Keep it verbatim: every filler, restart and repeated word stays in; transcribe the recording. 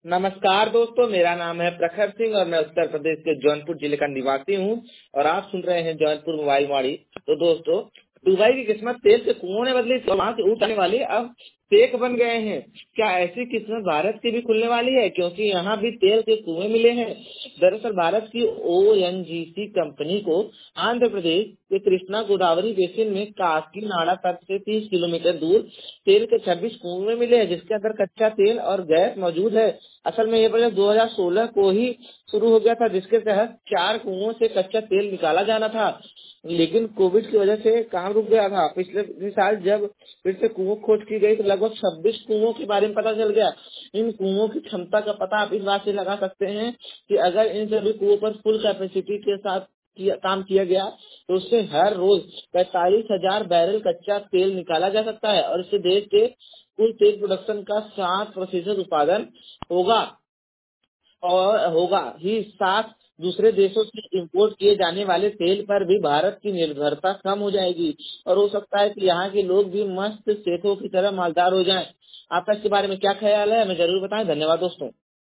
नमस्कार दोस्तों, मेरा नाम है प्रखर सिंह और मैं उत्तर प्रदेश के जौनपुर जिले का निवासी हूं और आप सुन रहे हैं जौनपुर मोबाइल वाणी। तो दोस्तों, दुबई की किस्मत तेल के कुओं ने बदली तो वहां से ऊँट आने वाली अब शेख बन गए हैं। क्या ऐसी किस्मत भारत की भी खुलने वाली है? क्योंकि यहाँ भी तेल के कुएं मिले हैं। दरअसल भारत की ओ एन जी सी कंपनी को आंध्र प्रदेश के कृष्णा गोदावरी बेसिन में काकीनाडा तट से तीस किलोमीटर दूर तेल के छब्बीस कुएं मिले हैं, जिसके अंदर कच्चा तेल और गैस मौजूद है। असल में ये प्रोजेक्ट दो हज़ार सोलह को ही शुरू हो गया था, जिसके तहत चार कुओं से कच्चा तेल निकाला जाना था, लेकिन कोविड की वजह से काम रुक गया था। पिछले साल जब फिर से कुओं खोज की गई तो लगभग छब्बीस कुओं के बारे में पता चल गया। इन कुओं की क्षमता का पता आप इस बात से लगा सकते हैं कि अगर इन सभी कुओं पर फुल कैपेसिटी के साथ किया, काम किया गया तो उससे हर रोज पैंतालीस हजार बैरल कच्चा तेल निकाला जा सकता है और इससे देश के कुल तेल प्रोडक्शन का सात प्रतिशत उत्पादन होगा और होगा ही साथ दूसरे देशों से इंपोर्ट किए जाने वाले तेल पर भी भारत की निर्भरता कम हो जाएगी और हो सकता है कि यहाँ के लोग भी मस्त सेठों की तरह मालदार हो जाएं। आपका इसके बारे में क्या ख्याल है? हमें जरूर बताएं। धन्यवाद दोस्तों।